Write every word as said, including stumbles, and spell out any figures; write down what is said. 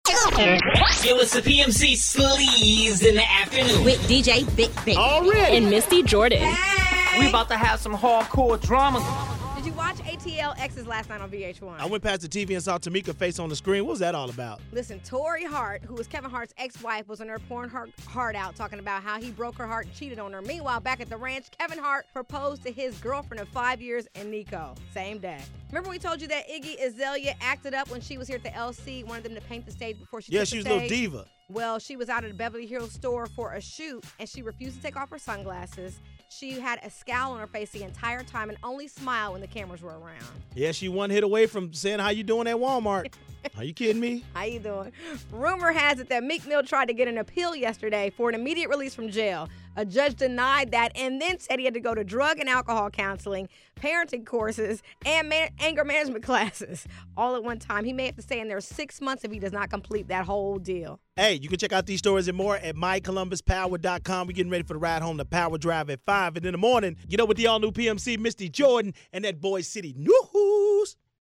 Yo, it's the P M C Sleaze in the afternoon. With D J Big Big. Already. And Misty Jordan. Hey. We about to have some hardcore drama. Did you watch A T L X's last night on V H one? I went past the T V and saw Tamika face on the screen. What was that all about? Listen, Tori Hart, who was Kevin Hart's ex-wife, was on her pouring her heart out, talking about how he broke her heart and cheated on her. Meanwhile, back at the ranch, Kevin Hart proposed to his girlfriend of five years and Nico. Same day. Remember we told you that Iggy Azalea acted up when she was here at the L C, wanted them to paint the stage before she Yeah, took she the was a stage? little diva. Well, she was out at the Beverly Hills store for a shoot, and she refused to take off her sunglasses. She had a scowl on her face the entire time and only smiled when the cameras were around. Yeah, she one hit away from saying, how you doing at Walmart? Are you kidding me? How you doing? Rumor has it that Meek Mill tried to get an appeal yesterday for an immediate release from jail. A judge denied that and then said he had to go to drug and alcohol counseling, parenting courses, and man- anger management classes all at one time. He may have to stay in there six months if he does not complete that whole deal. Hey, you can check out these stories and more at my columbus power dot com. We're getting ready for the ride home to Power Drive at five. And in the morning, get up with the all-new P M C, Misty Jordan, and that Boy City. Noohoo!